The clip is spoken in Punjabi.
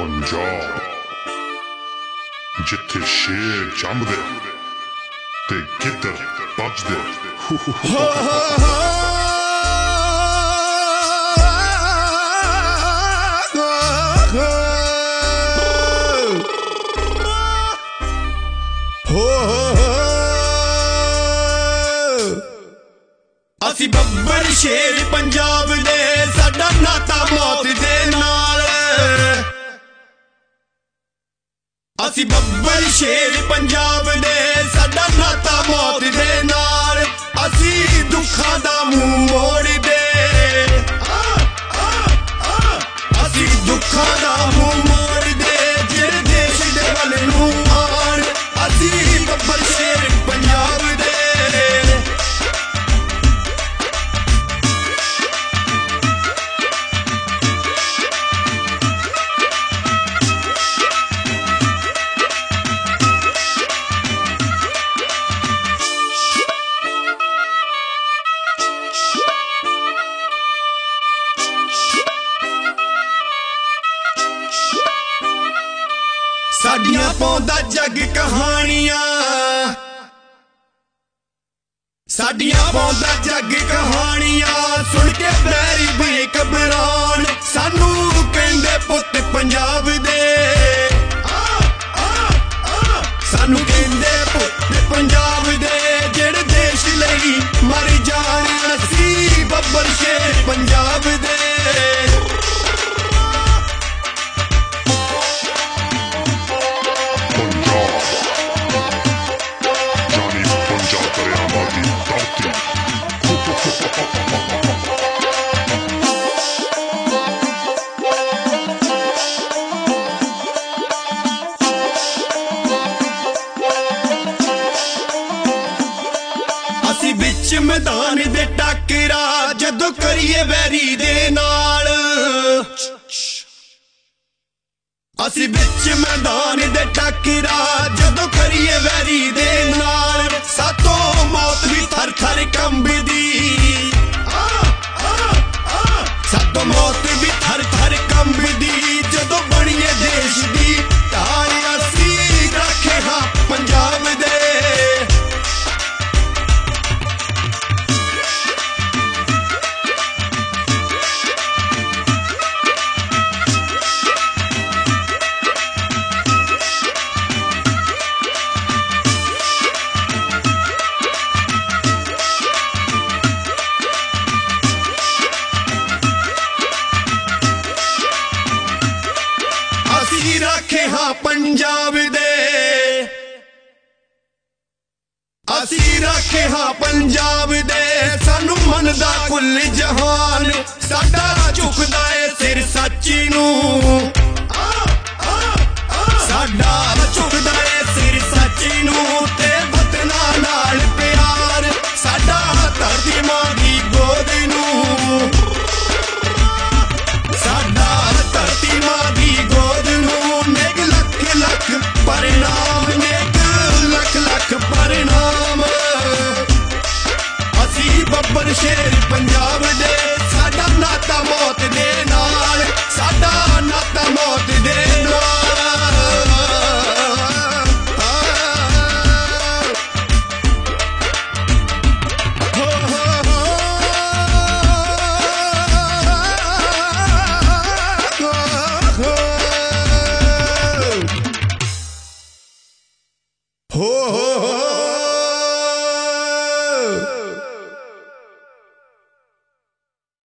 ਪੰਜਾਬ ਜਿੱਥੇ ਸ਼ੇਰ ਜੰਮਦੇ ਤੇ ਗਿੱਦੜ ਵੱਜਦੇ। ਅਸੀਂ ਬੱਬਰ ਸ਼ੇਰ ਪੰਜਾਬ ਦੇ, ਸਾਡਾ ਨਾਤਾ ਮੌਤ ਦੇ ਨਾਲ। ਅਸੀਂ ਬੱਬਰ ਸ਼ੇਰ ਪੰਜਾਬ ਦੇ, ਸਾਡਾ ਨਾਤਾ ਮੌਤ ਦੇ ਨਾਲ। ਅਸੀਂ ਦੁੱਖਾਂ ਦਾ ਮੂੰਹ ਮੋੜਦੇ, ਅਸੀਂ ਦੁੱਖਾਂ ਦਾ ਮੂੰਹ ਮੋੜਦੇ, ਜਿਹੜੇ ਦੇਸ਼ ਦੇ ਵੱਲ ਨੂੰ ਆਣ। ਅਸੀਂ ਬੱਬਰ ਸ਼ੇਰ ਪੰਜਾਬ ਦੇ। ਸਾਡੀਆਂ ਪਾਉਂਦਾ ਜੱਗ ਕਹਾਣੀਆਂ, ਸਾਡੀਆਂ ਪਾਉਂਦਾ ਜੱਗ ਕਹਾਣੀਆਂ। ਸੁਣ ਕੇ ਬੈਰੀ ਵੀ ਘਬਰਾਣ, ਸਾਨੂੰ ਕਹਿੰਦੇ ਪੁੱਤ ਪੰਜਾਬ ਦੇ। ਸਾਨੂੰ ਕਹਿੰਦੇ ਪੁੱਤ ਪੰਜਾਬ ਦੇ, ਜਿਹੜੇ ਦੇਸ਼ ਲਈ ਮਰ ਜਾਣ। ਅਸੀਂ ਬੱਬਰ ਸ਼ੇਰ ਪੰਜਾਬ ਦੇ। ਅਸੀਂ ਵਿੱਚ ਮੈਦਾਨ ਦੇ ਟੱਕਰਾ, ਜਦੋਂ ਕਰੀਏ ਵੈਰੀ ਦੇ ਨਾਲ। ਅਸੀਂ ਵਿੱਚ ਮੈਦਾਨ ਦੇ ਟੱਕਰਾ, ਜਦੋਂ ਕਰੀਏ ਵੈਰੀ ਦੇ ਨਾਲ। ਸਾਤੋਂ ਮੌਤ ਵੀ ਥਰ ਥਰ ਕੰਬਦੀ, ਸਾਤੋਂ ਮੌਤ ਵੀ ਥਰ ਥਰ ਕੰਬਦੀ, ਜਦੋਂ ਬਣੀਏ ਦੇਸ਼ ਦੀ ਢਾਲ। ਅਸੀਂ ਰੱਖੇ ਹਾਂ ਪੰਜਾਬ ਦੇ। ਅਸੀਂ ਰੱਖੇ ਹਾਂ ਪੰਜਾਬ ਦੇ, ਅਸੀਂ ਰੱਖੇ ਹਾਂ ਪੰਜਾਬ ਦੇ। ਸਾਨੂੰ ਮੰਨਦਾ ਕੁੱਲ ਜਹਾਨ, ਸਾਡਾ ਝੁਕਦਾ ਏ ਸਿਰ ਸੱਚ ਨੂੰ। ਸਾਡਾ ਝੁਕਦਾ ਏ ਸਿਰ ਸੱਚ ਨੂੰ, ਤੇ ਵਤਨਾਂ ਨਾਲ ਪਿਆਰ। ਸਾਡਾ ਧਰਤੀ ਮਾਂ ਦੀ ਗੋਦ ਨੂੰ, ਸਾਡਾ ਧਰਤੀ ਮਾਂ ਦੀ ਗੋਦ ਨੂੰ। ਨੇਕ ਲੱਖ ਲੱਖ ਪ੍ਰਣਾਮ, ਨੇਕ ਲੱਖ ਲੱਖ ਪ੍ਰਣਾਮ। ਅਸੀਂ ਬੱਬਰ ਸ਼ੇਰ ਪੰਜਾਬ ਦੇ, ਸਾਡਾ ਨਾਤਾ ਮੌਤ ਦੇ ਨਾਲ। ਸਾਡਾ ਨਾਤਾ ਮੌਤ ਦੇ ਨਾਲ। ਹੋ